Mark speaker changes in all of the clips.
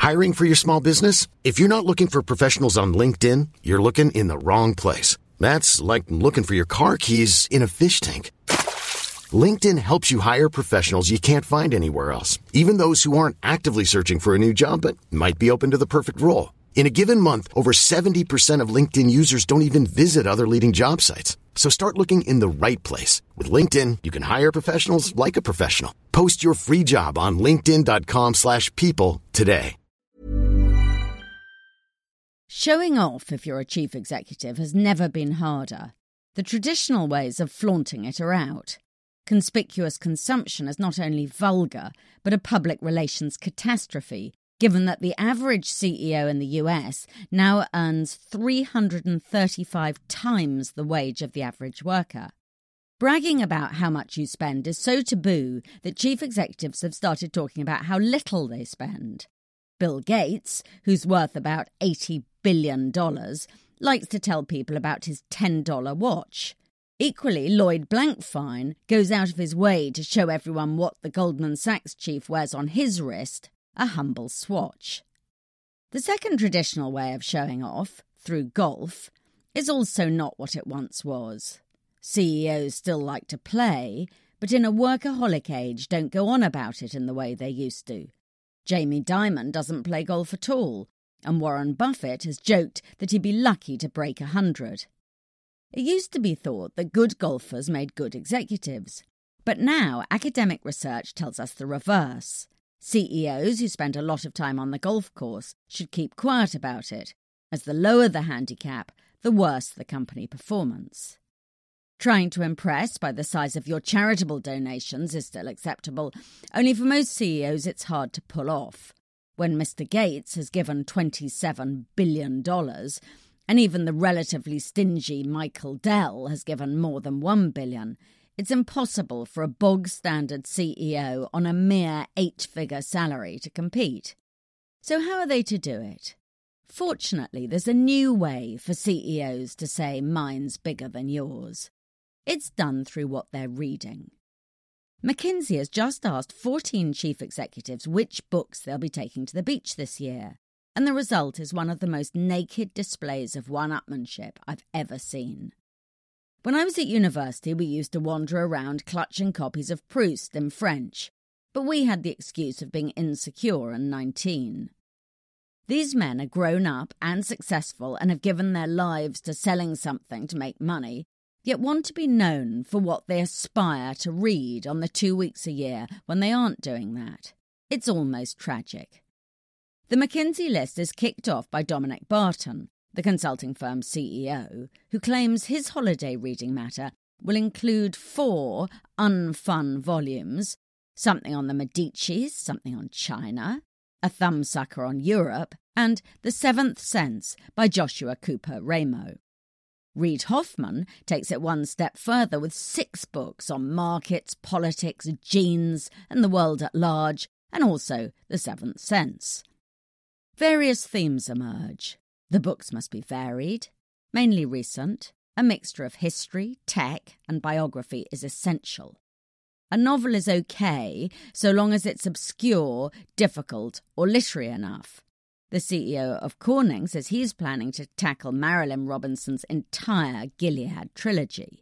Speaker 1: Hiring for your small business? If you're not looking for professionals on LinkedIn, you're looking in the wrong place. That's like looking for your car keys in a fish tank. LinkedIn helps you hire professionals you can't find anywhere else, even those who aren't actively searching for a new job but might be open to the perfect role. In a given month, over 70% of LinkedIn users don't even visit other leading job sites. So start looking in the right place. With LinkedIn, you can hire professionals like a professional. Post your free job on linkedin.com/people today.
Speaker 2: Showing off if you're a chief executive has never been harder. The traditional ways of flaunting it are out. Conspicuous consumption is not only vulgar, but a public relations catastrophe, given that the average CEO in the US now earns 335 times the wage of the average worker. Bragging about how much you spend is so taboo that chief executives have started talking about how little they spend. Bill Gates, who's worth about $80 billion, likes to tell people about his $10 watch. Equally, Lloyd Blankfein goes out of his way to show everyone what the Goldman Sachs chief wears on his wrist, a humble swatch. The second traditional way of showing off, through golf, is also not what it once was. CEOs still like to play, but in a workaholic age don't go on about it in the way they used to. Jamie Dimon doesn't play golf at all, and Warren Buffett has joked that he'd be lucky to break 100. It used to be thought that good golfers made good executives, but now academic research tells us the reverse. CEOs who spend a lot of time on the golf course should keep quiet about it, as the lower the handicap, the worse the company performance. Trying to impress by the size of your charitable donations is still acceptable, only for most CEOs it's hard to pull off. When Mr. Gates has given $27 billion, and even the relatively stingy Michael Dell has given more than $1 billion, it's impossible for a bog-standard CEO on a mere 8-figure salary to compete. So how are they to do it? Fortunately, there's a new way for CEOs to say mine's bigger than yours. It's done through what they're reading. McKinsey has just asked 14 chief executives which books they'll be taking to the beach this year, and the result is one of the most naked displays of one-upmanship I've ever seen. When I was at university, we used to wander around clutching copies of Proust in French, but we had the excuse of being insecure and 19. These men are grown up and successful and have given their lives to selling something to make money, yet want to be known for what they aspire to read on the 2 weeks a year when they aren't doing that. It's almost tragic. The McKinsey list is kicked off by Dominic Barton, the consulting firm's CEO, who claims his holiday reading matter will include 4 unfun volumes, something on the Medicis, something on China, a thumbsucker on Europe, and The Seventh Sense by Joshua Cooper Ramo. Reid Hoffman takes it one step further with 6 books on markets, politics, genes, and the world at large, and also The Seventh Sense. Various themes emerge. The books must be varied, mainly recent. A mixture of history, tech, and biography is essential. A novel is okay so long as it's obscure, difficult, or literary enough. The CEO of Corning says he's planning to tackle Marilyn Robinson's entire Gilead trilogy.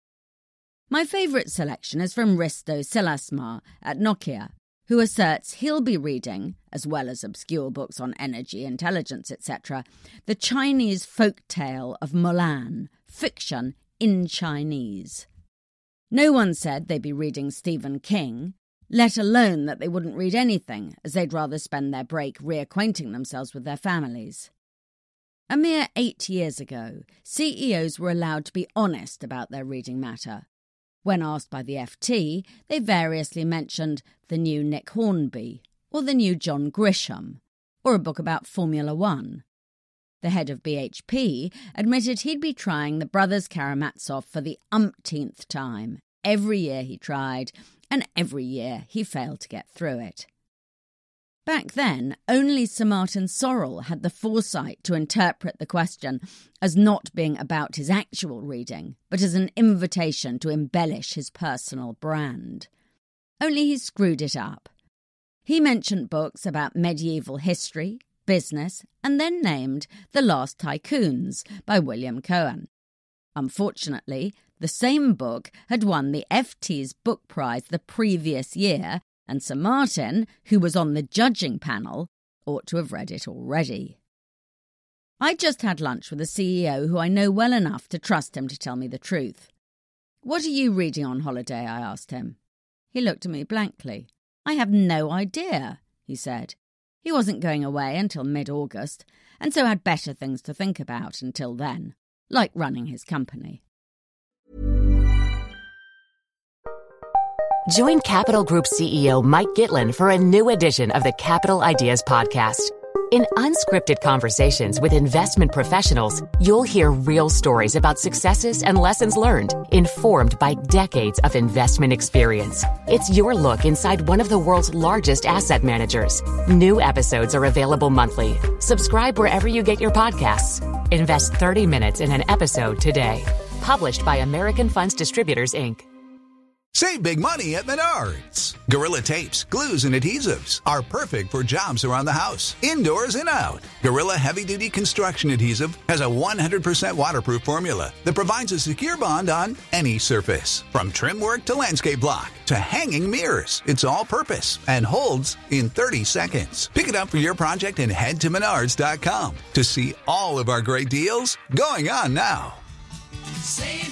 Speaker 2: My favourite selection is from Risto Silasma at Nokia, who asserts he'll be reading, as well as obscure books on energy, intelligence, etc., the Chinese folk tale of Mulan, fiction in Chinese. No one said they'd be reading Stephen King, let alone that they wouldn't read anything, as they'd rather spend their break reacquainting themselves with their families. A mere 8 years ago, CEOs were allowed to be honest about their reading matter. When asked by the FT, they variously mentioned the new Nick Hornby, or the new John Grisham, or a book about Formula One. The head of BHP admitted he'd be trying the Brothers Karamazov for the umpteenth time. Every year he tried, and every year he failed to get through it. Back then, only Sir Martin Sorrell had the foresight to interpret the question as not being about his actual reading, but as an invitation to embellish his personal brand. Only he screwed it up. He mentioned books about medieval history, business, and then named The Last Tycoons by William Cohen. Unfortunately, the same book had won the FT's Book Prize the previous year, and Sir Martin, who was on the judging panel, ought to have read it already. I just had lunch with a CEO who I know well enough to trust him to tell me the truth. "What are you reading on holiday?" I asked him. He looked at me blankly. "I have no idea," he said. He wasn't going away until mid-August, and so had better things to think about until then, like running his company.
Speaker 3: Join Capital Group CEO Mike Gitlin for a new edition of the Capital Ideas Podcast. In unscripted conversations with investment professionals, you'll hear real stories about successes and lessons learned, informed by decades of investment experience. It's your look inside one of the world's largest asset managers. New episodes are available monthly. Subscribe wherever you get your podcasts. Invest 30 minutes in an episode today. Published by American Funds Distributors, Inc.
Speaker 4: Save big money at Menards. Gorilla tapes, glues, and adhesives are perfect for jobs around the house, indoors and out. Gorilla Heavy Duty Construction Adhesive has a 100% waterproof formula that provides a secure bond on any surface. From trim work to landscape block to hanging mirrors, it's all purpose and holds in 30 seconds. Pick it up for your project and head to Menards.com to see all of our great deals going on now.
Speaker 5: Save